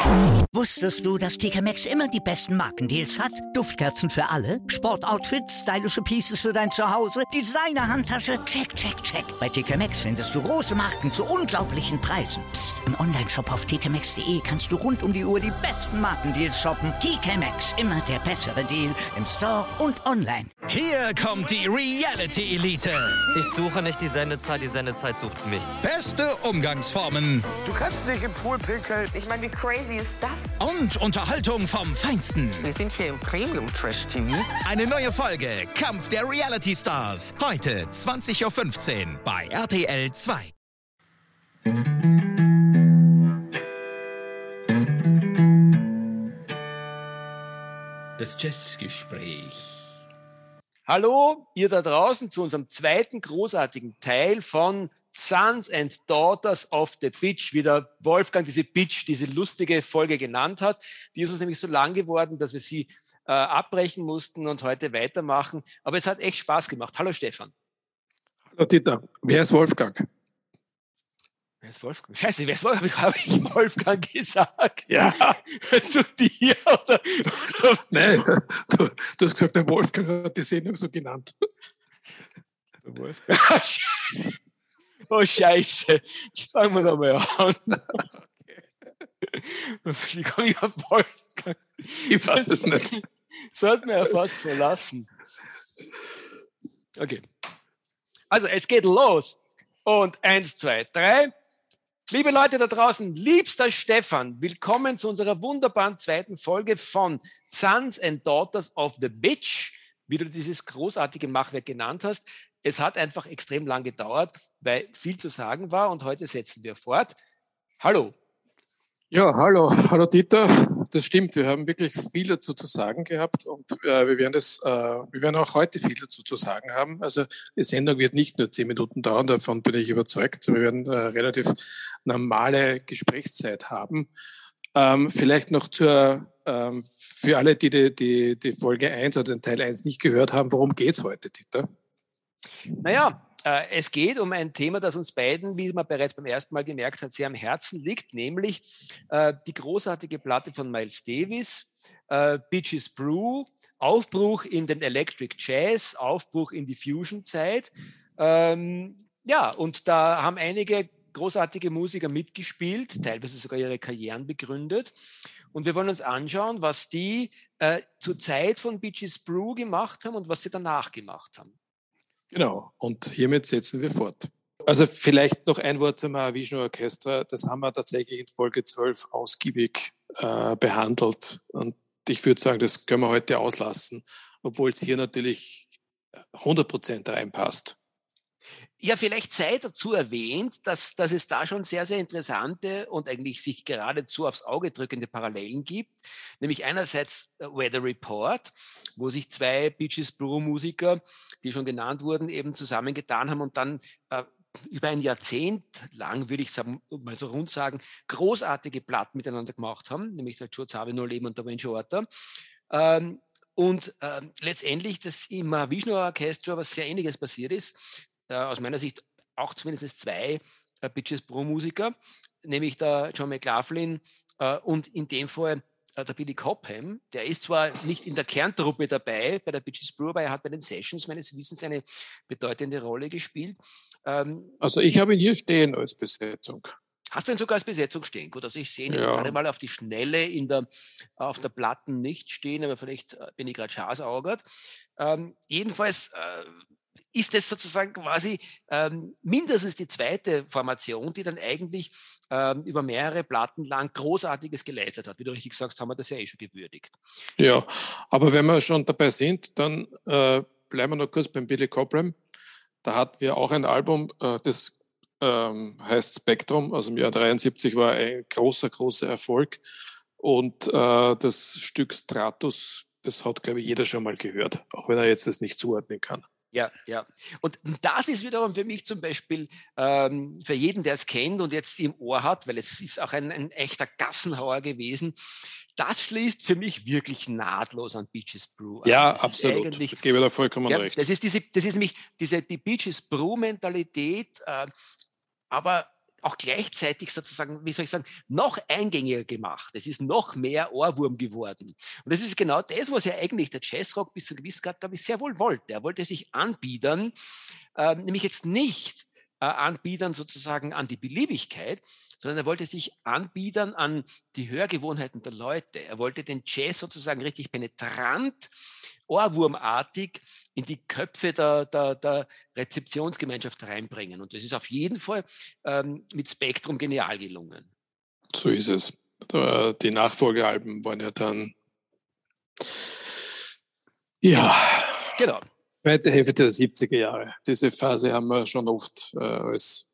Wusstest du, dass TK Maxx immer die besten Markendeals hat? Duftkerzen für alle, Sportoutfits, stylische Pieces für dein Zuhause, Designer-Handtasche, check, check, check. Bei TK Maxx findest du große Marken zu unglaublichen Preisen. Psst. Im Onlineshop auf tkmaxx.de kannst du rund um die Uhr die besten Markendeals shoppen. TK Maxx, immer der bessere Deal im Store und online. Hier kommt die Reality Elite. Ich suche nicht die Sendezeit sucht mich. Beste Umgangsformen. Du kannst nicht im Pool pinkeln. Ich meine, wie crazy ist das? Und Unterhaltung vom Feinsten. Wir sind hier im Premium-Trash-TV. Eine neue Folge Kampf der Reality Stars. Heute 20.15 Uhr bei RTL 2. Das Jazzgespräch. Hallo, ihr da draußen zu unserem zweiten großartigen Teil von Sons and Daughters of the Beach, wie der Wolfgang diese lustige Folge genannt hat. Die ist uns nämlich so lang geworden, dass wir sie abbrechen mussten und heute weitermachen. Aber es hat echt Spaß gemacht. Hallo Stefan. Hallo Dieter. Wer ist Wolfgang? Wer ist Wolfgang? Scheiße, habe ich Wolfgang gesagt? Ja. Zu dir oder? Nein, du hast gesagt, der Wolfgang hat die Sendung so genannt. Der Wolfgang. Oh Scheiße, fangen wir nochmal an. Wie komme ich auf Wolfgang? Ich weiß es nicht. Sollten wir ja fast verlassen. Okay. Also, es geht los. Und 1, 2, 3. Liebe Leute da draußen, liebster Stefan, willkommen zu unserer wunderbaren zweiten Folge von Sons and Daughters of the Beach, wie du dieses großartige Machwerk genannt hast. Es hat einfach extrem lang gedauert, weil viel zu sagen war und heute setzen wir fort. Hallo. Ja, hallo Dieter. Das stimmt, wir haben wirklich viel dazu zu sagen gehabt und wir werden auch heute viel dazu zu sagen haben. Also die Sendung wird nicht nur 10 Minuten dauern, davon bin ich überzeugt. Wir werden relativ normale Gesprächszeit haben. Vielleicht noch für alle, die Folge 1 oder den Teil 1 nicht gehört haben, worum geht es heute, Dieter? Naja, es geht um ein Thema, das uns beiden, wie man bereits beim ersten Mal gemerkt hat, sehr am Herzen liegt, nämlich die großartige Platte von Miles Davis, Bitches Brew, Aufbruch in den Electric Jazz, Aufbruch in die Fusion-Zeit. Ja, und da haben einige großartige Musiker mitgespielt, teilweise sogar ihre Karrieren begründet. Und wir wollen uns anschauen, was die zur Zeit von Bitches Brew gemacht haben und was sie danach gemacht haben. Genau, und hiermit setzen wir fort. Also vielleicht noch ein Wort zum Mahavishnu Orchester. Das haben wir tatsächlich in Folge 12 ausgiebig behandelt. Und ich würde sagen, das können wir heute auslassen, obwohl es hier natürlich 100% reinpasst. Ja, vielleicht sei dazu erwähnt, dass es da schon sehr, sehr interessante und eigentlich sich geradezu aufs Auge drückende Parallelen gibt. Nämlich einerseits Weather Report, wo sich 2 Bitches Brew Musiker, die schon genannt wurden, eben zusammengetan haben und dann über ein Jahrzehnt lang, würde ich sagen, mal so rund sagen, großartige Platten miteinander gemacht haben, nämlich der Joe Zawinul Leben und der Wayne Shorter. Und letztendlich das im Mahavishnu Orchestra was sehr Ähnliches passiert ist. Aus meiner Sicht auch zumindest 2 Bitches Brew Musiker, nämlich der John McLaughlin und in dem Fall der Billy Cobham. Der ist zwar nicht in der Kerntruppe dabei bei der Bitches Brew, aber er hat bei den Sessions meines Wissens eine bedeutende Rolle gespielt. Also ich habe ihn hier stehen als Besetzung. Hast du ihn sogar als Besetzung stehen? Gut, also ich sehe ihn jetzt gerade mal auf die Schnelle auf der Platten nicht stehen, aber vielleicht bin ich gerade schasaugert. Jedenfalls ist es sozusagen quasi mindestens die zweite Formation, die dann eigentlich über mehrere Platten lang Großartiges geleistet hat. Wie du richtig sagst, haben wir das ja schon gewürdigt. Ja, aber wenn wir schon dabei sind, dann bleiben wir noch kurz beim Billy Cobham. Da hatten wir auch ein Album, das heißt Spectrum, also im Jahr 73 war ein großer Erfolg. Und das Stück Stratus, das hat, glaube ich, jeder schon mal gehört, auch wenn er jetzt das nicht zuordnen kann. Ja. Und das ist wiederum für mich zum Beispiel für jeden, der es kennt und jetzt im Ohr hat, weil es ist auch ein echter Gassenhauer gewesen, das schließt für mich wirklich nahtlos an Bitches Brew an. Ja, absolut. Ich gebe da vollkommen recht. Das ist nämlich die Bitches Brew Mentalität, aber auch gleichzeitig sozusagen, wie soll ich sagen, noch eingängiger gemacht. Es ist noch mehr Ohrwurm geworden. Und das ist genau das, was ja eigentlich der Jazzrock bis zu einem gewissen Grad, glaube ich, sehr wohl wollte. Er wollte sich anbiedern, nämlich jetzt nicht anbiedern sozusagen an die Beliebigkeit, sondern er wollte sich anbiedern an die Hörgewohnheiten der Leute. Er wollte den Jazz sozusagen richtig penetrant, ohrwurmartig in die Köpfe der Rezeptionsgemeinschaft reinbringen. Und das ist auf jeden Fall mit Spektrum genial gelungen. So ist es. Die Nachfolgealben waren ja dann, ja, genau. Zweite Hälfte der 70er Jahre. Diese Phase haben wir schon oft als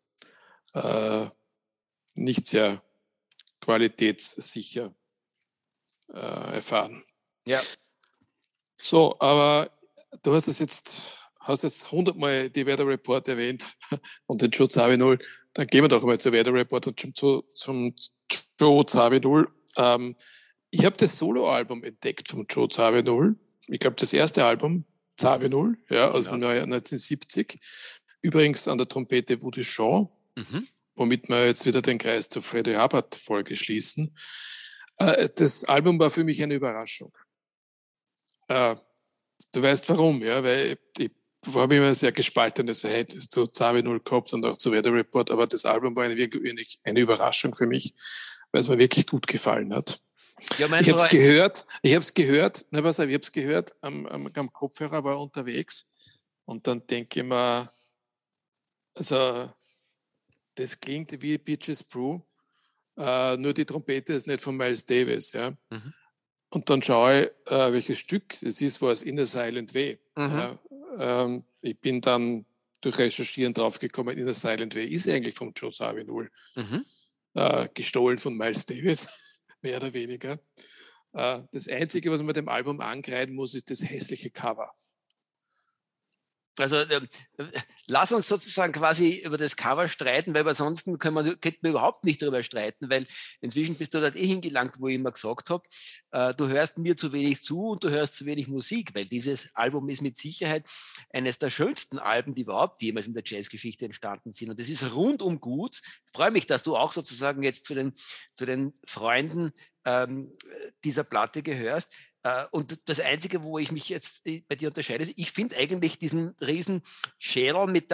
nicht sehr qualitätssicher erfahren. Ja. So, aber du hast jetzt 100-mal die Weather Report erwähnt und den Joe Zawinul. Dann gehen wir doch mal zur Weather Report und zum Joe Zawinul. Ich habe das Soloalbum entdeckt vom Joe Zawinul. Ich glaube, das erste Album, Zawinul, ja, aus dem Jahr 1970. Übrigens an der Trompete Woody Shaw, womit wir jetzt wieder den Kreis zur Freddie Hubbard-Folge schließen. Das Album war für mich eine Überraschung. Du weißt warum, ja, weil ich habe immer ein sehr gespaltenes Verhältnis zu Zawinul gehabt und auch zu Weather Report, aber das Album war eine Überraschung für mich, weil es mir wirklich gut gefallen hat. Ja, ich habe es gehört, am Kopfhörer war unterwegs und dann denke ich mir, also das klingt wie Beaches Brew, nur die Trompete ist nicht von Miles Davis, ja. Und dann schaue ich, welches Stück es ist, war es Inner Silent Way. Ja, ich bin dann durch Recherchieren draufgekommen, Inner Silent Way ist eigentlich vom Joe Zawinul gestohlen von Miles Davis, mehr oder weniger. Das Einzige, was man dem Album ankreiden muss, ist das hässliche Cover. Also lass uns sozusagen quasi über das Cover streiten, weil ansonsten könnten wir überhaupt nicht darüber streiten, weil inzwischen bist du dort hingelangt, wo ich immer gesagt habe, du hörst mir zu wenig zu und du hörst zu wenig Musik, weil dieses Album ist mit Sicherheit eines der schönsten Alben, die überhaupt jemals in der Jazzgeschichte entstanden sind. Und es ist rundum gut. Ich freue mich, dass du auch sozusagen jetzt zu den Freunden dieser Platte gehörst. Und das Einzige, wo ich mich jetzt bei dir unterscheide, ich finde eigentlich diesen riesen Schädel mit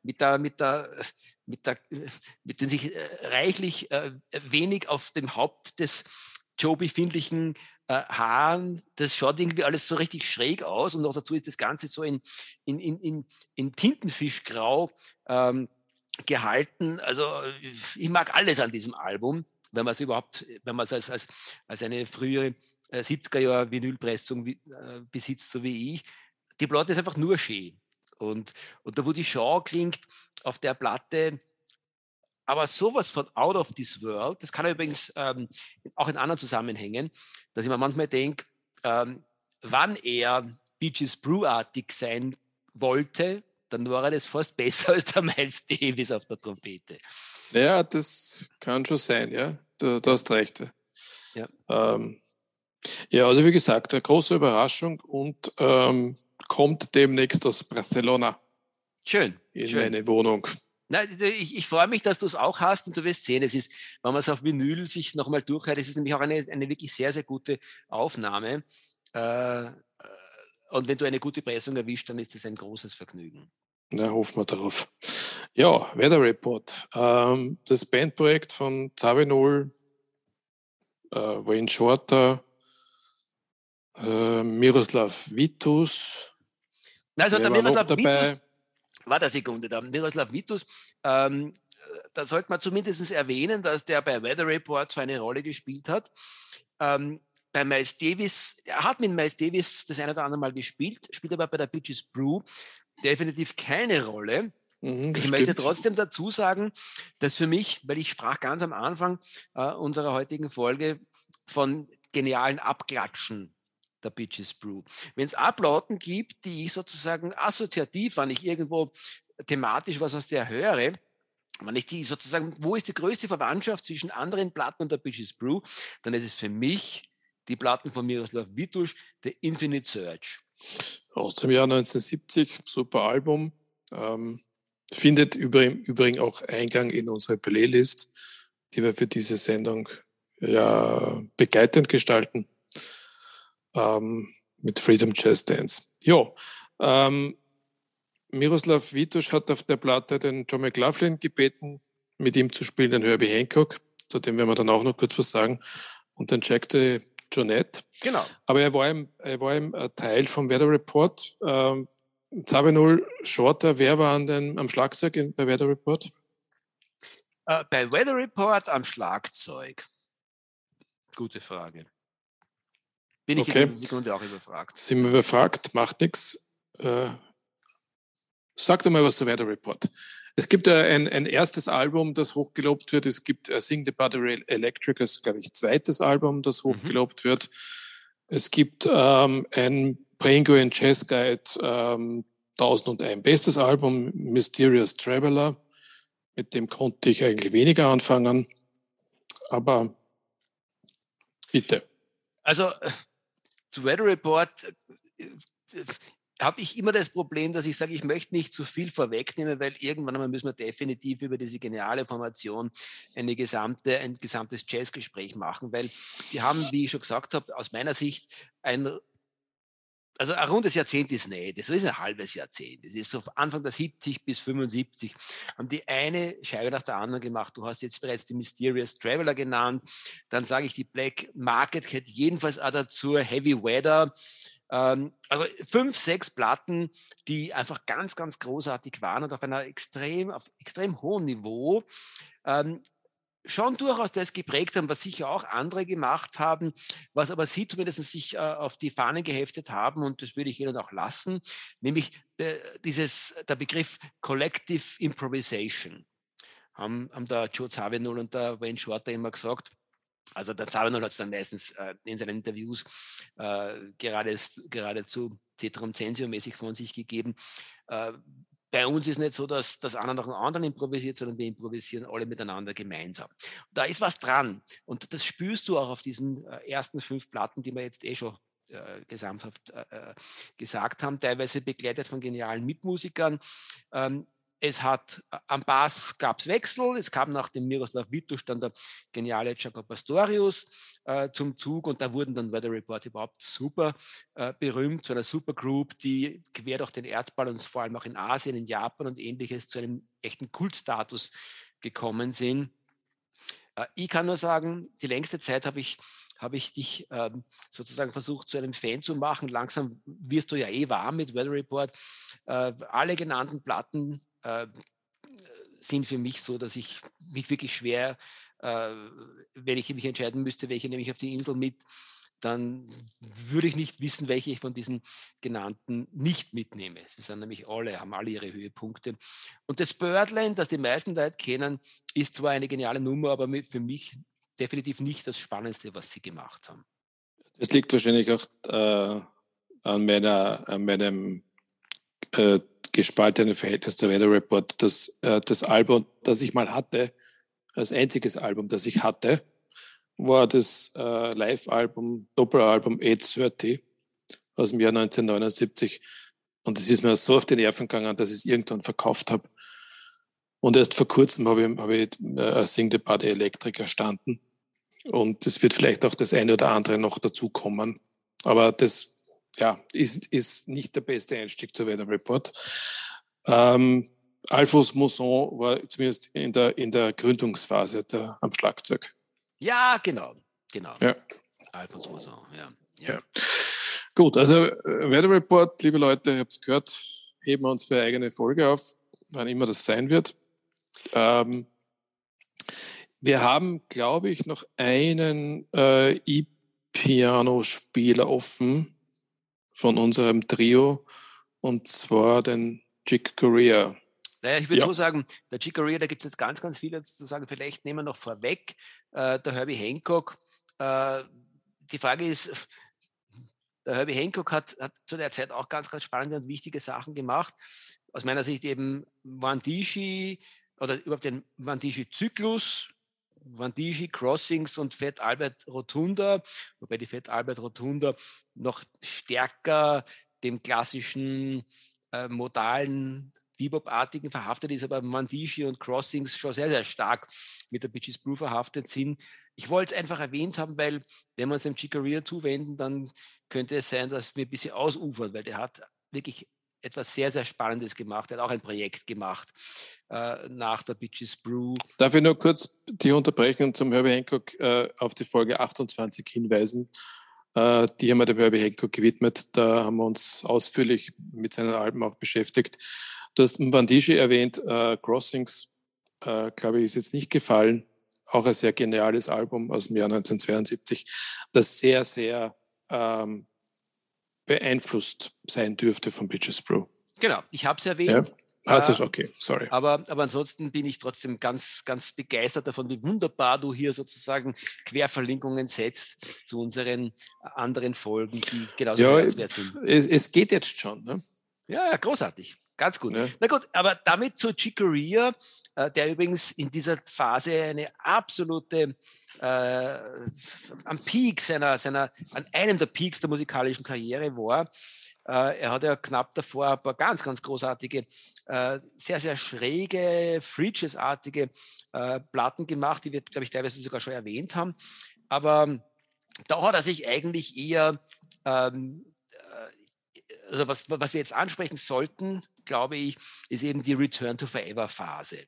den sich reichlich wenig auf dem Haupt des Joe befindlichen Haaren, das schaut irgendwie alles so richtig schräg aus und auch dazu ist das Ganze so in Tintenfischgrau gehalten. Also ich mag alles an diesem Album, wenn man es als eine frühere 70er-Jahr-Vinylpressung besitzt, so wie ich. Die Platte ist einfach nur schön. Und da, wo die Shaw klingt auf der Platte, aber sowas von out of this world, das kann übrigens auch in anderen Zusammenhängen, dass ich mir manchmal denke, wann er Beaches Brew-artig sein wollte, dann war er das fast besser als der Miles Davis auf der Trompete. Ja, das kann schon sein, ja. Du hast recht. Ja. Ja, also wie gesagt, eine große Überraschung und kommt demnächst aus Barcelona. Schön. In meine Wohnung. Na, ich freue mich, dass du es auch hast und du wirst sehen, es ist, wenn man es auf Vinyl sich nochmal durchhört, es ist nämlich auch eine wirklich sehr, sehr gute Aufnahme. Und wenn du eine gute Pressung erwischt, dann ist das ein großes Vergnügen. Na, hoffen wir darauf. Ja, Weather Report. Das Bandprojekt von Zawinul, Wayne Shorter, Miroslav Vitous. Also der Miroslav Vitous, warte eine Sekunde, der Miroslav Vitous, da sollte man zumindest erwähnen, dass der bei Weather Report so eine Rolle gespielt hat. Bei Miles Davis, er hat mit Miles Davis das eine oder andere Mal gespielt, spielt aber bei der Beaches Brew definitiv keine Rolle. Ich möchte trotzdem dazu sagen, dass für mich, weil ich sprach ganz am Anfang unserer heutigen Folge von genialen Abklatschen der Beaches Brew. Wenn es Ablauten gibt, die ich sozusagen assoziativ, wenn ich irgendwo thematisch was aus der höre, wenn ich die sozusagen, wo ist die größte Verwandtschaft zwischen anderen Platten und der Beaches Brew, dann ist es für mich die Platten von Miroslav Vitous, The Infinite Search. Aus dem Jahr 1970, super Album. findet übrigens auch Eingang in unsere Playlist, die wir für diese Sendung ja begleitend gestalten, mit Freedom Jazz Dance. Jo, Miroslav Vitouš hat auf der Platte den John McLaughlin gebeten, mit ihm zu spielen, den Herbie Hancock, zu dem werden wir dann auch noch kurz was sagen, und den Jack de Jonette. Genau. Aber er war im Teil vom Weather Report. Zabinul Shorter, wer war am Schlagzeug bei Weather Report? Bei Weather Report am Schlagzeug. Gute Frage. Bin ich in dieser Sekunde auch überfragt. Sind wir überfragt, macht nichts. Sag doch mal was zu Weather Report. Es gibt ein erstes Album, das hochgelobt wird. Es gibt Sing the Buttery Electric, das glaube ich zweites Album, das hochgelobt wird. Es gibt ein Penguin Jazz Guide 1001 bestes Album, Mysterious Traveler. Mit dem konnte ich eigentlich weniger anfangen. Aber bitte. Also zu Weather Report habe ich immer das Problem, dass ich sage, ich möchte nicht zu viel vorwegnehmen, weil irgendwann einmal müssen wir definitiv über diese geniale Formation ein gesamtes Jazzgespräch machen, weil die haben, wie ich schon gesagt habe, aus meiner Sicht ein rundes Jahrzehnt ist nicht, das ist ein halbes Jahrzehnt. Das ist so Anfang der 70 bis 75, haben die eine Scheibe nach der anderen gemacht. Du hast jetzt bereits die Mysterious Traveler genannt, dann sage ich die Black Market gehört jedenfalls auch dazu, Heavy Weather. Also 5, 6 Platten, die einfach ganz, ganz großartig waren und auf extrem hohem Niveau schon durchaus das geprägt haben, was sicher auch andere gemacht haben, was aber sie zumindest sich auf die Fahnen geheftet haben, und das würde ich ihnen auch lassen, nämlich der Begriff Collective Improvisation. Haben der Joe Zawinul und der Wayne Shorter immer gesagt. Also der Zawinul hat es dann meistens in seinen Interviews geradezu Ceterum Censeo-mäßig von sich gegeben. Bei uns ist nicht so, dass das einer nach dem anderen improvisiert, sondern wir improvisieren alle miteinander gemeinsam. Da ist was dran. Und das spürst du auch auf diesen ersten 5 Platten, die wir jetzt schon gesamthaft gesagt haben, teilweise begleitet von genialen Mitmusikern. Es hat am Bass gab es Wechsel. Es kam nach dem Miroslav Vitouš dann der geniale Jaco Pastorius zum Zug, und da wurden dann Weather Report überhaupt super berühmt, zu einer Supergroup, die quer durch den Erdball und vor allem auch in Asien, in Japan und Ähnliches zu einem echten Kultstatus gekommen sind. Ich kann nur sagen, die längste Zeit habe ich dich sozusagen versucht, zu einem Fan zu machen. Langsam wirst du ja warm mit Weather Report. Alle genannten Platten sind für mich so, dass ich mich wirklich schwer, wenn ich mich entscheiden müsste, welche nehme ich auf die Insel mit, dann würde ich nicht wissen, welche ich von diesen genannten nicht mitnehme. Sie sind nämlich haben alle ihre Höhepunkte. Und das Birdland, das die meisten Leute kennen, ist zwar eine geniale Nummer, aber für mich definitiv nicht das Spannendste, was sie gemacht haben. Das liegt wahrscheinlich auch an meinem gespaltenen Verhältnis zur Weather Report. Das Album, das ich mal hatte, das einziges Album, das ich hatte, war das Live-Album, Doppelalbum 830 aus dem Jahr 1979. Und es ist mir so auf die Nerven gegangen, dass ich es irgendwann verkauft habe. Und erst vor kurzem habe ich Sing the Buttery Electric erstanden. Und es wird vielleicht auch das eine oder andere noch dazukommen. Aber das ist nicht der beste Einstieg zur Weather Report. Alphonse Mousson war zumindest in der Gründungsphase am Schlagzeug. Ja, genau. Ja. Alphonse Mousson, ja. Gut, also Weather Report, liebe Leute, ihr habt es gehört, heben wir uns für eine eigene Folge auf, wann immer das sein wird. Wir haben, glaube ich, noch einen E-Piano-Spieler offen von unserem Trio, und zwar den Chick Corea. Naja, ich würde so sagen, der Chick Corea, da gibt es jetzt ganz, ganz viele zu sagen. Vielleicht nehmen wir noch vorweg der Herbie Hancock. Die Frage ist, der Herbie Hancock hat zu der Zeit auch ganz, ganz spannende und wichtige Sachen gemacht. Aus meiner Sicht eben Vandishi oder überhaupt den Vandishi-Zyklus, Vandishi, Crossings und Fat Albert Rotunda, wobei die Fat Albert Rotunda noch stärker dem klassischen modalen Bebop-artigen verhaftet ist, aber Mandici und Crossings schon sehr, sehr stark mit der Bitches Brew verhaftet sind. Ich wollte es einfach erwähnt haben, weil wenn wir uns dem Chick Corea zuwenden, dann könnte es sein, dass wir ein bisschen ausufern, weil der hat wirklich etwas sehr, sehr Spannendes gemacht. Er hat auch ein Projekt gemacht nach der Bitches Brew. Darf ich nur kurz die unterbrechen und zum Herbie Hancock auf die Folge 28 hinweisen? Die haben wir dem Herbie Hancock gewidmet. Da haben wir uns ausführlich mit seinen Alben auch beschäftigt. Du hast Mandici erwähnt, Crossings, glaube ich, ist jetzt nicht gefallen. Auch ein sehr geniales Album aus dem Jahr 1972, das sehr, sehr beeinflusst sein dürfte von Bitches Brew. Genau, ich habe es erwähnt. Ja. Das ist okay, sorry. Aber ansonsten bin ich trotzdem ganz, ganz begeistert davon, wie wunderbar du hier sozusagen Querverlinkungen setzt zu unseren anderen Folgen, die genauso hörenswert sind. Es geht jetzt schon. Ne? Ja, großartig. Ganz gut. Ja. Na gut, aber damit zu Chick Corea, der übrigens in dieser Phase eine absolute am Peak an einem der Peaks der musikalischen Karriere war. Er hat ja knapp davor ein paar ganz, ganz großartige, sehr, sehr schräge, Free-Jazz-artige Platten gemacht, die wir, glaube ich, teilweise sogar schon erwähnt haben. Aber da hat er sich eigentlich eher, also was wir jetzt ansprechen sollten, glaube ich, ist eben die Return to Forever-Phase.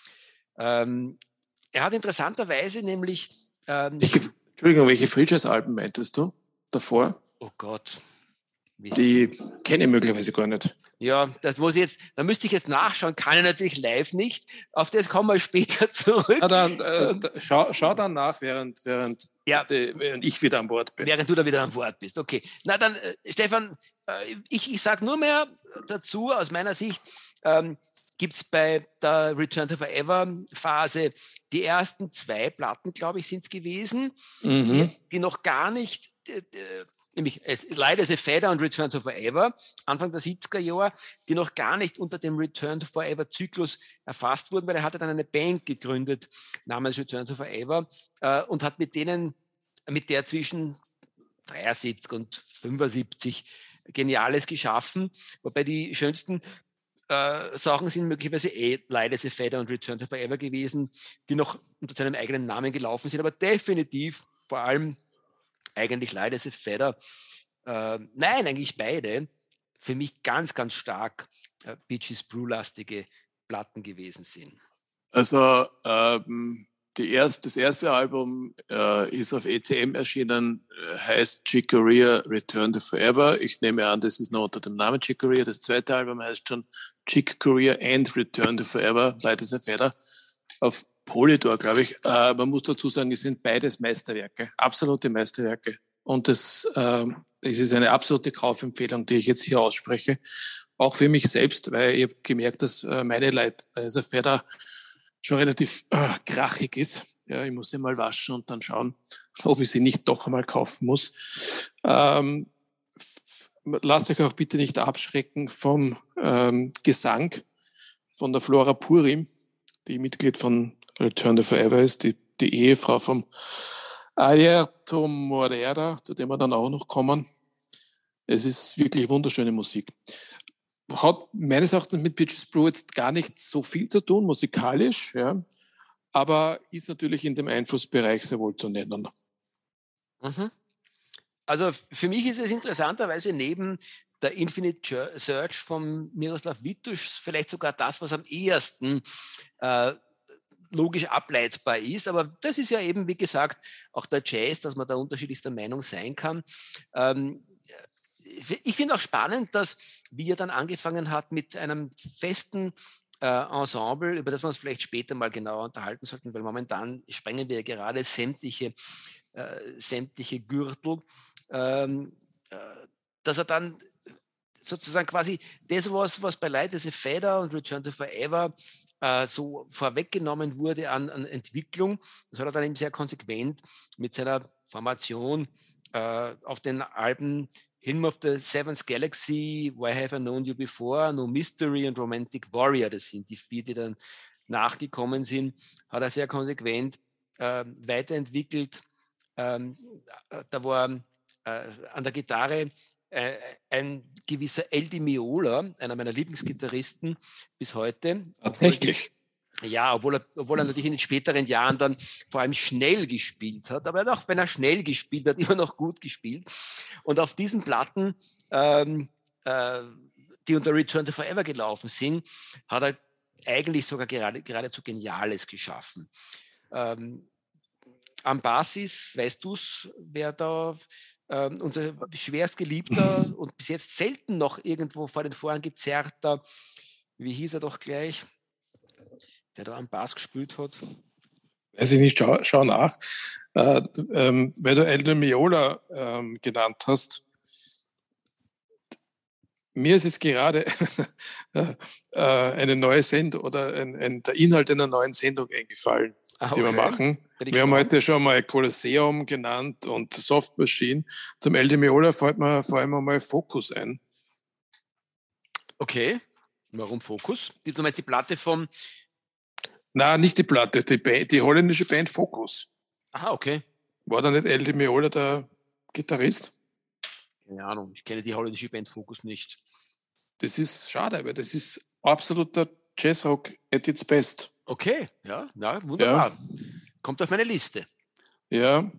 Er hat interessanterweise nämlich... welche Free-Jazz-Alben meintest du davor? Oh Gott. Die kenne ich möglicherweise gar nicht. Ja, da müsste ich jetzt nachschauen, kann ich natürlich live nicht. Auf das kommen wir später zurück. Na dann, schau dann nach, während ich wieder an Bord bin. Während du da wieder an Bord bist, okay. Na dann, Stefan, ich sage nur mehr dazu, aus meiner Sicht, gibt es bei der Return to Forever Phase die ersten 2 Platten, glaube ich, sind es gewesen, die noch gar nicht... nämlich Light as a Feather und Return to Forever, Anfang der 70er Jahre, die noch gar nicht unter dem Return to Forever Zyklus erfasst wurden, weil er hatte dann eine Band gegründet namens Return to Forever und hat mit der zwischen 73 und 75 Geniales geschaffen, wobei die schönsten Sachen sind möglicherweise Light as a Feather und Return to Forever gewesen, die noch unter seinem eigenen Namen gelaufen sind, aber definitiv vor allem eigentlich Light as a Feather. Nein, eigentlich beide. Für mich ganz, ganz stark Bitches Brew-lastige Platten gewesen sind. Also das erste Album ist auf ECM erschienen, heißt Chick Corea Return to Forever. Ich nehme an, das ist noch unter dem Namen Chick Corea. Das zweite Album heißt schon Chick Corea and Return to Forever, Light as a Feather. Auf Polydor, glaube ich. Man muss dazu sagen, es sind beides Meisterwerke, absolute Meisterwerke. Und es ist eine absolute Kaufempfehlung, die ich jetzt hier ausspreche. Auch für mich selbst, weil ich habe gemerkt, dass meine Light as a Feather schon relativ krachig ist. Ja, ich muss sie mal waschen und dann schauen, ob ich sie nicht doch einmal kaufen muss. Lasst euch auch bitte nicht abschrecken vom Gesang von der Flora Purim, die Mitglied von Return to Forever ist, die Ehefrau vom Alberto Moreira, zu dem wir dann auch noch kommen. Es ist wirklich wunderschöne Musik. Hat meines Erachtens mit Bitches Brew jetzt gar nicht so viel zu tun, musikalisch, ja, aber ist natürlich in dem Einflussbereich sehr wohl zu nennen. Mhm. Also für mich ist es interessanterweise neben der Infinite Search von Miroslav Vitouš vielleicht sogar das, was am ehesten logisch ableitbar ist. Aber das ist ja eben, wie gesagt, auch der Jazz, dass man da unterschiedlichster Meinung sein kann. Ich finde auch spannend, dass wir dann angefangen hat mit einem festen Ensemble, über das wir uns vielleicht später mal genauer unterhalten sollten, weil momentan sprengen wir ja gerade sämtliche Gürtel, dass er dann sozusagen quasi das, was bei Light as a Feather und Return to Forever so vorweggenommen wurde an Entwicklung, das hat er dann eben sehr konsequent mit seiner Formation auf den Alben Hymn of the Seventh Galaxy, Why Have I Known You Before, No Mystery und Romantic Warrior, das sind die 4, die dann nachgekommen sind, hat er sehr konsequent weiterentwickelt. Da war an der Gitarre ein gewisser El Di Meola, einer meiner Lieblingsgitarristen bis heute. Tatsächlich. Ja, obwohl er natürlich in den späteren Jahren dann vor allem schnell gespielt hat, aber auch wenn er schnell gespielt hat, immer noch gut gespielt. Und auf diesen Platten, die unter Return to Forever gelaufen sind, hat er eigentlich sogar geradezu Geniales geschaffen. Am Basis, weißt du es, wer da unser schwerstgeliebter und bis jetzt selten noch irgendwo vor den Vorhang gezerrter, wie hieß er doch gleich, der da am Bass gespielt hat? Weiß ich nicht, schau nach. Weil du El Di Meola genannt hast, mir ist jetzt gerade eine neue Sendung oder der Inhalt einer neuen Sendung eingefallen, die wir machen. Wir haben heute schon mal Kolosseum genannt und Soft Machine. Zum El Di Meola fällt mir vor allem einmal Focus ein. Okay, warum Focus? Du meinst die Platte vom... Nein, nicht die Platte, die holländische Band Focus. Aha, okay. War da nicht El Di Meola der Gitarrist? Keine Ahnung, ich kenne die holländische Band Focus nicht. Das ist schade, weil das ist absoluter Jazzrock at its best. Okay, ja wunderbar. Ja. Kommt auf meine Liste. Ja.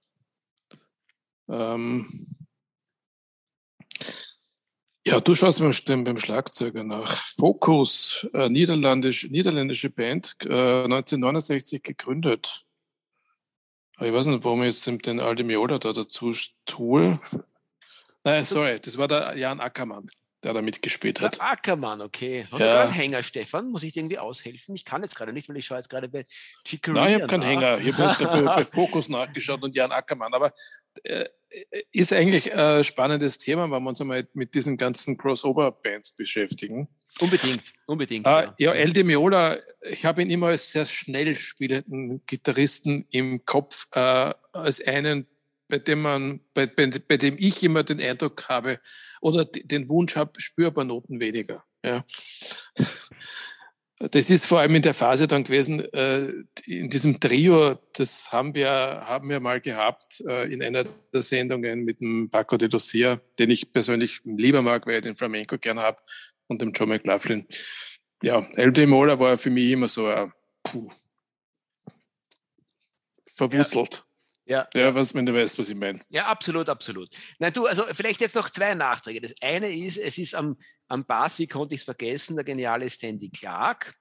Ja, du schaust beim Schlagzeuger nach. Focus, niederländische Band, 1969 gegründet. Aber ich weiß nicht, warum ich jetzt den El Di Meola da dazu tue. Nein, sorry, das war der Jan Ackermann, der da mitgespielt hat. Der Ackermann, okay. Hast du gerade einen Hänger, Stefan? Muss ich dir irgendwie aushelfen? Ich kann jetzt gerade nicht, weil ich schaue jetzt gerade bei Chicoria. Nein, ich habe keinen Hänger. Ich habe jetzt bei Focus nachgeschaut und Jan Ackermann. Aber ist eigentlich ein spannendes Thema, wenn wir uns einmal mit diesen ganzen Crossover-Bands beschäftigen. Unbedingt. Ja, El Di Meola, ich habe ihn immer als sehr schnell spielenden Gitarristen im Kopf, als einen, bei dem ich immer den Eindruck habe oder den Wunsch habe, spürbar Noten weniger. Ja. Das ist vor allem in der Phase dann gewesen, in diesem Trio, das haben wir mal gehabt in einer der Sendungen mit dem Paco de Lucia, den ich persönlich lieber mag, weil ich den Flamenco gern habe, und dem Joe McLaughlin. Ja, El Di Meola war für mich immer so verwurzelt. Ja, wenn du weißt, was ich meine. Ja, absolut. Nein, du, also vielleicht jetzt noch zwei Nachträge. Das eine ist, es ist am Bass, wie konnte ich es vergessen, der geniale Stanley Clarke.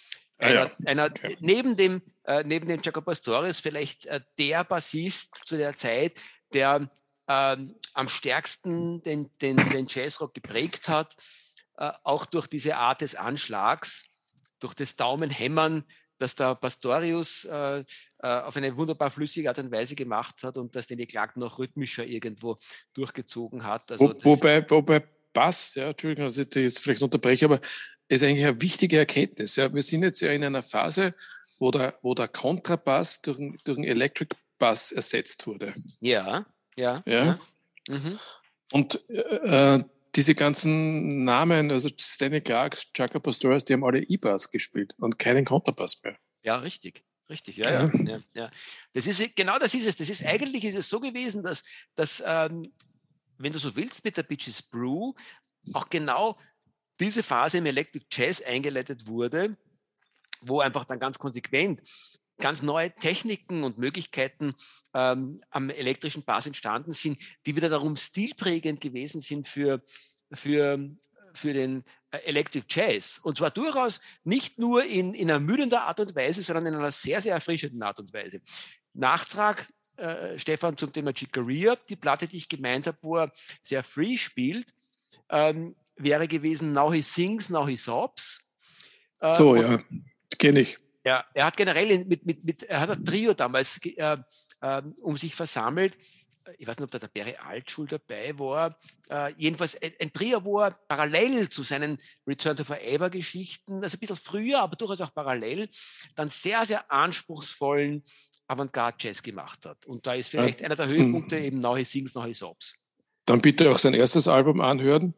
Neben dem Jaco Pastorius vielleicht der Bassist zu der Zeit, der am stärksten den Jazzrock geprägt hat, auch durch diese Art des Anschlags, durch das Daumenhämmern, das der Pastorius auf eine wunderbar flüssige Art und Weise gemacht hat und das den Clarke noch rhythmischer irgendwo durchgezogen hat. Also wobei Bass, ja, Entschuldigung, dass ich jetzt vielleicht unterbreche, aber es ist eigentlich eine wichtige Erkenntnis. Ja. Wir sind jetzt ja in einer Phase, wo der Kontrabass durch einen Electric Bass ersetzt wurde. Ja. Mhm. Und diese ganzen Namen, also Stanley Clarke, Jaco Pastorius, die haben alle E-Bass gespielt und keinen Kontrabass mehr. Ja, richtig. Ja. Das ist es. Eigentlich ist es so gewesen, dass wenn du so willst, mit der Bitches Brew auch genau diese Phase im Electric Jazz eingeleitet wurde, wo einfach dann ganz konsequent ganz neue Techniken und Möglichkeiten am elektrischen Bass entstanden sind, die wieder darum stilprägend gewesen sind für den Electric Jazz. Und zwar durchaus nicht nur in einer ermüdender Art und Weise, sondern in einer sehr, sehr erfrischenden Art und Weise. Nachtrag, Stefan, zum Thema Chicoria. Die Platte, die ich gemeint habe, wo er sehr free spielt, wäre gewesen Now He Sings, Now He Sobs. Ja, kenne ich. Ja, er hat generell er hat ein Trio damals um sich versammelt. Ich weiß nicht, ob da der Barry Altschul dabei war. Jedenfalls ein Trio, wo er parallel zu seinen Return to Forever Geschichten, also ein bisschen früher, aber durchaus auch parallel, dann sehr, sehr anspruchsvollen Avantgarde-Jazz gemacht hat. Und da ist vielleicht einer der Höhepunkte eben Now He Sings, Now He Sobs. Dann bitte auch sein erstes Album anhören.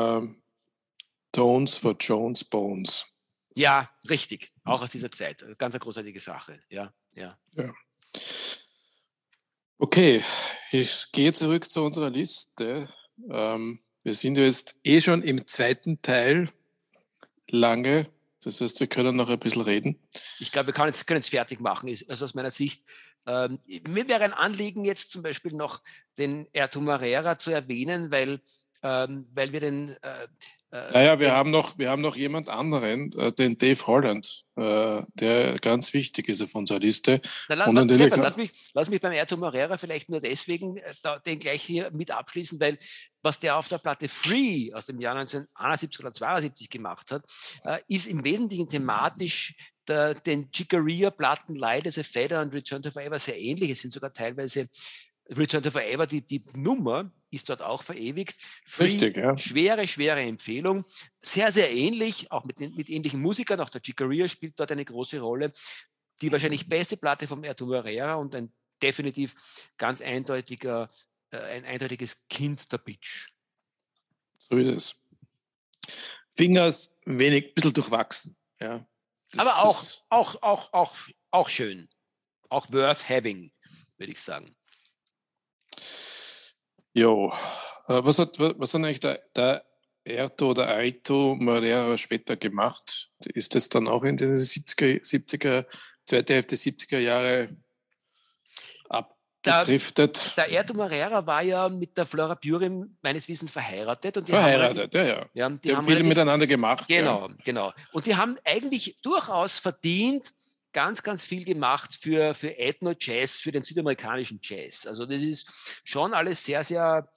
Tones for Jones Bones. Ja, richtig. Auch aus dieser Zeit. Ganz eine großartige Sache. Ja. Okay, ich gehe zurück zu unserer Liste. Wir sind ja jetzt schon im zweiten Teil lange. Das heißt, wir können noch ein bisschen reden. Ich glaube, wir können jetzt fertig machen. Also aus meiner Sicht, mir wäre ein Anliegen, jetzt zum Beispiel noch den Erto Moreira zu erwähnen, weil wir den... wir haben noch jemand anderen, den Dave Holland, der ganz wichtig ist auf unserer Liste. Stefan, lass mich beim Erto Moreira vielleicht nur deswegen den gleich hier mit abschließen, weil was der auf der Platte Free aus dem Jahr 1971 oder 72 gemacht hat, ist im Wesentlichen thematisch den Chicoria-Platten Light as a Feather und Return to Forever sehr ähnlich. Es sind sogar teilweise Return to Forever, die Nummer ist dort auch verewigt. Free, richtig, ja. Schwere Empfehlung. Sehr, sehr ähnlich, auch mit ähnlichen Musikern. Auch der Chicoria spielt dort eine große Rolle. Die wahrscheinlich beste Platte vom Erto Moreira und ein definitiv ganz eindeutiges Kind der Bitch. So ist es. Fingers ein bisschen durchwachsen. Ja. Aber auch schön. Auch worth having, würde ich sagen. Jo, was hat eigentlich der Erto oder Aito Moreira später gemacht? Ist das dann auch in den 70er, zweite Hälfte 70er Jahre abgedriftet? Der Erto Moreira war ja mit der Flora Purim meines Wissens verheiratet. Und die haben viele miteinander gemacht. Genau. Und die haben eigentlich durchaus verdient, ganz, ganz viel gemacht für Ethno-Jazz, für den südamerikanischen Jazz. Also das ist schon alles sehr, sehr,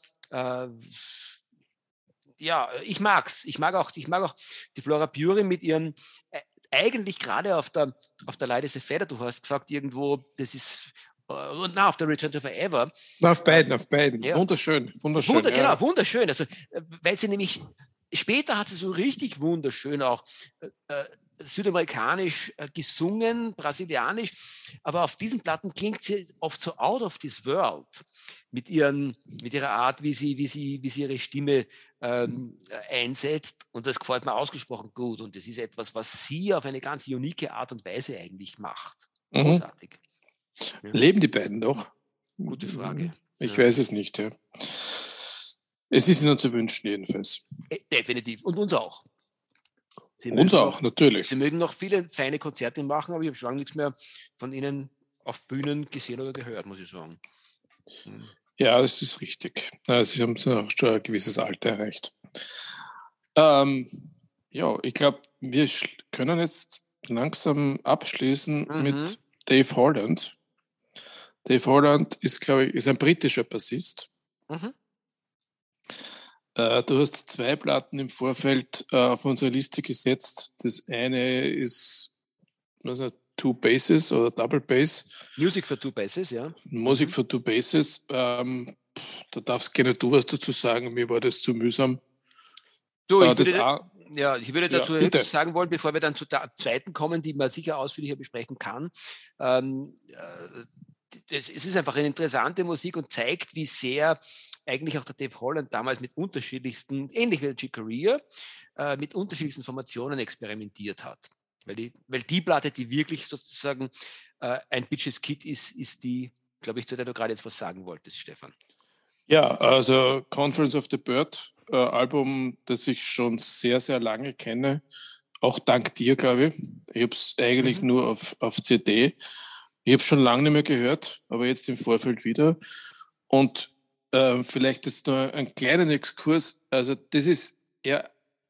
ich mag's. Ich mag auch die Flora Purim mit ihren, eigentlich gerade auf der Light as a Feather, du hast gesagt irgendwo, das ist, auf der Return to Forever. Auf beiden. Ja. Wunderschön. Genau, wunderschön. Also, weil sie nämlich, später hat sie so richtig wunderschön auch südamerikanisch gesungen, brasilianisch, aber auf diesen Platten klingt sie oft so out of this world mit ihrer Art, wie sie ihre Stimme einsetzt, und das gefällt mir ausgesprochen gut, und das ist etwas, was sie auf eine ganz unique Art und Weise eigentlich macht. Großartig. Ja. Leben die beiden noch? Gute Frage. Ich weiß es nicht. Ja. Es ist ihnen zu wünschen jedenfalls. Definitiv. Und uns auch. Uns auch, natürlich. Sie mögen noch viele feine Konzerte machen, aber ich habe schon lange nichts mehr von ihnen auf Bühnen gesehen oder gehört, muss ich sagen. Ja, das ist richtig. Sie haben auch schon ein gewisses Alter erreicht. Ich glaube, wir können jetzt langsam abschließen mit Dave Holland. Dave Holland ist, glaube ich, ein britischer Bassist. Du hast 2 Platten im Vorfeld auf unsere Liste gesetzt. Das eine ist Two Basses oder Double Bass. Music for Two Basses, ja. Music for Two Basses. Da darfst gerne du was dazu sagen. Mir war das zu mühsam. Ich würde dazu sagen wollen, bevor wir dann zu der zweiten kommen, die man sicher ausführlicher besprechen kann. Es ist einfach eine interessante Musik und zeigt, wie sehr eigentlich auch der Dave Holland damals mit unterschiedlichsten, ähnlich wie der Chicoria, mit unterschiedlichsten Formationen experimentiert hat. Weil die Platte, die wirklich sozusagen ein Bitches Kid ist die, glaube ich, zu der du gerade jetzt was sagen wolltest, Stefan. Ja, also Conference of the Bird, Album, das ich schon sehr, sehr lange kenne. Auch dank dir, glaube ich. Ich habe es eigentlich nur auf CD. Ich habe schon lange nicht mehr gehört, aber jetzt im Vorfeld wieder. Und vielleicht jetzt noch einen kleinen Exkurs. Also das ist ja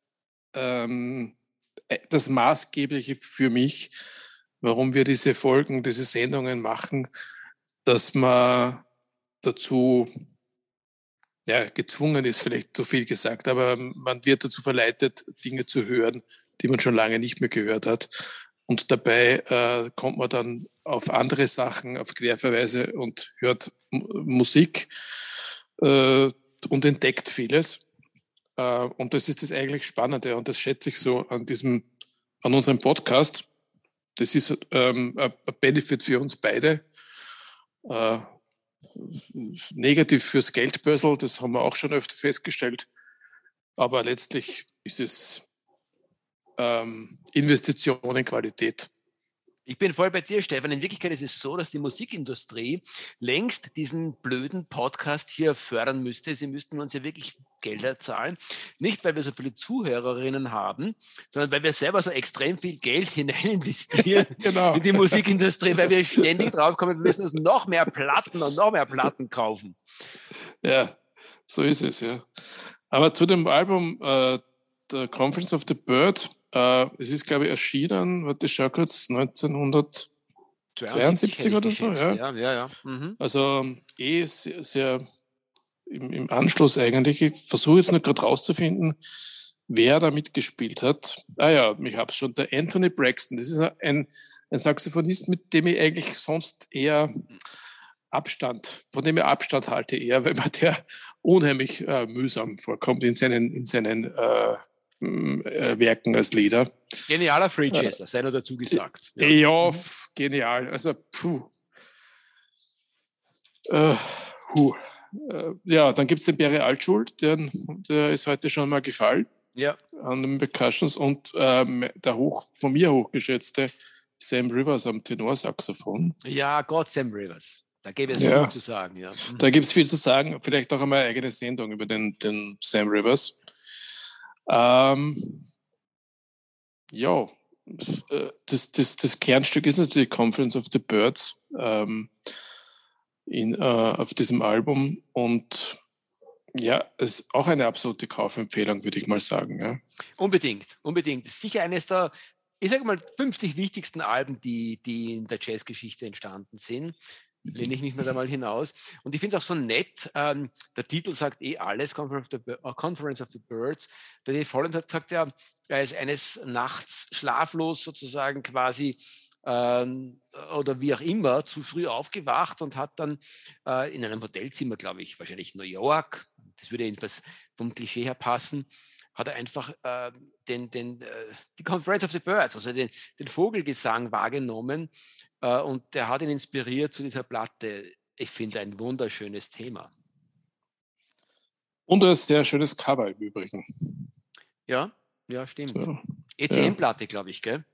das Maßgebliche für mich, warum wir diese Folgen, diese Sendungen machen, dass man dazu gezwungen ist, vielleicht zu viel gesagt, aber man wird dazu verleitet, Dinge zu hören, die man schon lange nicht mehr gehört hat. Und dabei kommt man dann auf andere Sachen, auf Querverweise und hört Musik und entdeckt vieles. Und das ist das eigentlich Spannende. Und das schätze ich so an unserem Podcast. Das ist ein Benefit für uns beide. Negativ fürs Geldbörsel, das haben wir auch schon öfter festgestellt. Aber letztlich ist es Investition in Qualität. Ich bin voll bei dir, Stefan. In Wirklichkeit ist es so, dass die Musikindustrie längst diesen blöden Podcast hier fördern müsste. Sie müssten uns ja wirklich Gelder zahlen. Nicht, weil wir so viele Zuhörerinnen haben, sondern weil wir selber so extrem viel Geld hinein investieren Genau. in die Musikindustrie, weil wir ständig draufkommen, wir müssen uns noch mehr Platten kaufen. Ja, so ist es, ja. Aber zu dem Album The Conference of the Bird, es ist, glaube ich, erschienen, warte, ich schau kurz, 1972 oder so. Ja. Mhm. Also sehr, sehr im Anschluss eigentlich. Ich versuche jetzt nur gerade rauszufinden, wer da mitgespielt hat. Ich habe es schon, der Anthony Braxton. Das ist ein Saxophonist, mit dem ich eigentlich sonst eher Abstand halte, eher, weil mir der unheimlich mühsam vorkommt in seinen Werken als Leader. Genialer Free Jazzer, sei nur dazu gesagt. Ja, genial. Also, dann gibt es den Barry Altschul, der ist heute schon mal gefallen. Ja. An den Percussions und der von mir hochgeschätzte Sam Rivers am Tenorsaxophon. Ja, Gott, Sam Rivers. Da gäbe es viel zu sagen. Ja. Da gibt es viel zu sagen. Vielleicht auch einmal eine eigene Sendung über den Sam Rivers. Das Kernstück ist natürlich Conference of the Birds auf diesem Album und ja, es ist auch eine absolute Kaufempfehlung, würde ich mal sagen. Ja. Unbedingt. Das ist sicher eines der, ich sage mal, 50 wichtigsten Alben, die in der Jazzgeschichte entstanden sind. Lehne ich mich mal da mal hinaus. Und ich finde es auch so nett, der Titel sagt alles, Conference of the Birds. Der Dave Holland hat gesagt, er ist eines Nachts schlaflos sozusagen quasi oder wie auch immer zu früh aufgewacht und hat dann in einem Hotelzimmer, glaube ich, wahrscheinlich New York, das würde jedenfalls vom Klischee her passen, hat er einfach die Conference of the Birds, also den Vogelgesang wahrgenommen und der hat ihn inspiriert zu dieser Platte. Ich finde ein wunderschönes Thema. Und ein sehr schönes Cover im Übrigen. Ja, stimmt. So, ECM-Platte, glaube ich, gell?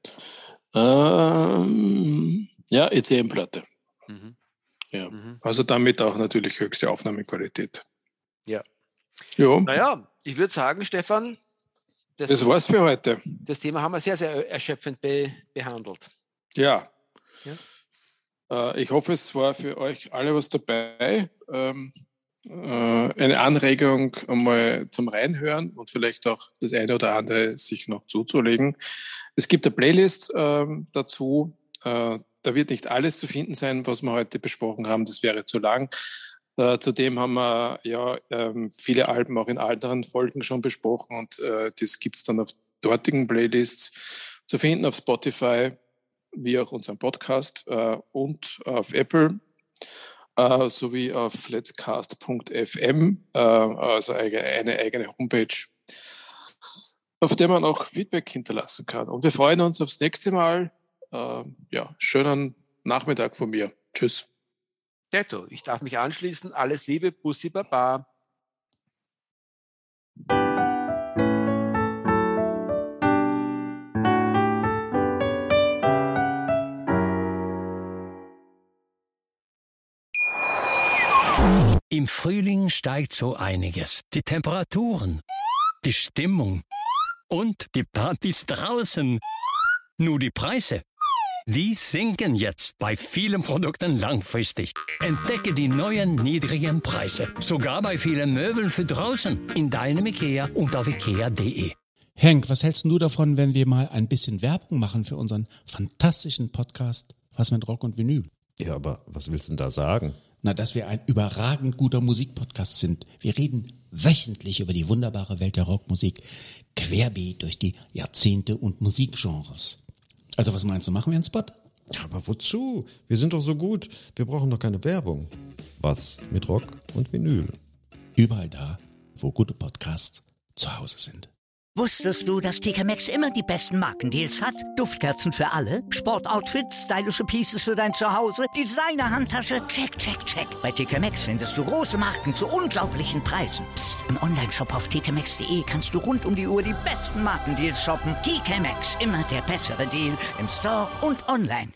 ECM-Platte. Mhm. Ja. Also damit auch natürlich höchste Aufnahmequalität. Ja. Ja. Naja, ich würde sagen, Stefan, das war's für heute. Das Thema haben wir sehr, sehr erschöpfend behandelt. Ja. Ich hoffe, es war für euch alle was dabei. Eine Anregung einmal zum Reinhören und vielleicht auch das eine oder andere sich noch zuzulegen. Es gibt eine Playlist dazu. Da wird nicht alles zu finden sein, was wir heute besprochen haben. Das wäre zu lang. Zudem haben wir viele Alben auch in anderen Folgen schon besprochen und das gibt es dann auf dortigen Playlists zu finden, auf Spotify, wie auch unserem Podcast und auf Apple sowie auf letscast.fm, also eine eigene Homepage, auf der man auch Feedback hinterlassen kann. Und wir freuen uns aufs nächste Mal. Schönen Nachmittag von mir. Tschüss. Detto, ich darf mich anschließen. Alles Liebe, Bussi Baba. Im Frühling steigt so einiges. Die Temperaturen, die Stimmung und die Partys draußen. Nur die Preise, die sinken jetzt bei vielen Produkten langfristig. Entdecke die neuen niedrigen Preise, sogar bei vielen Möbeln für draußen, in deinem IKEA und auf ikea.de. Henk, was hältst du davon, wenn wir mal ein bisschen Werbung machen für unseren fantastischen Podcast Was mit Rock und Vinyl? Ja, aber was willst du denn da sagen? Na, dass wir ein überragend guter Musikpodcast sind. Wir reden wöchentlich über die wunderbare Welt der Rockmusik, querbeet durch die Jahrzehnte und Musikgenres. Also was meinst du, machen wir einen Spot? Ja, aber wozu? Wir sind doch so gut. Wir brauchen doch keine Werbung. Was mit Rock und Vinyl? Überall da, wo gute Podcasts zu Hause sind. Wusstest du, dass TK Maxx immer die besten Markendeals hat? Duftkerzen für alle, Sportoutfits, stylische Pieces für dein Zuhause, Designer-Handtasche, check, check, check. Bei TK Maxx findest du große Marken zu unglaublichen Preisen. Psst. Im Onlineshop auf tkmaxx.de kannst du rund um die Uhr die besten Markendeals shoppen. TK Maxx, immer der bessere Deal im Store und online.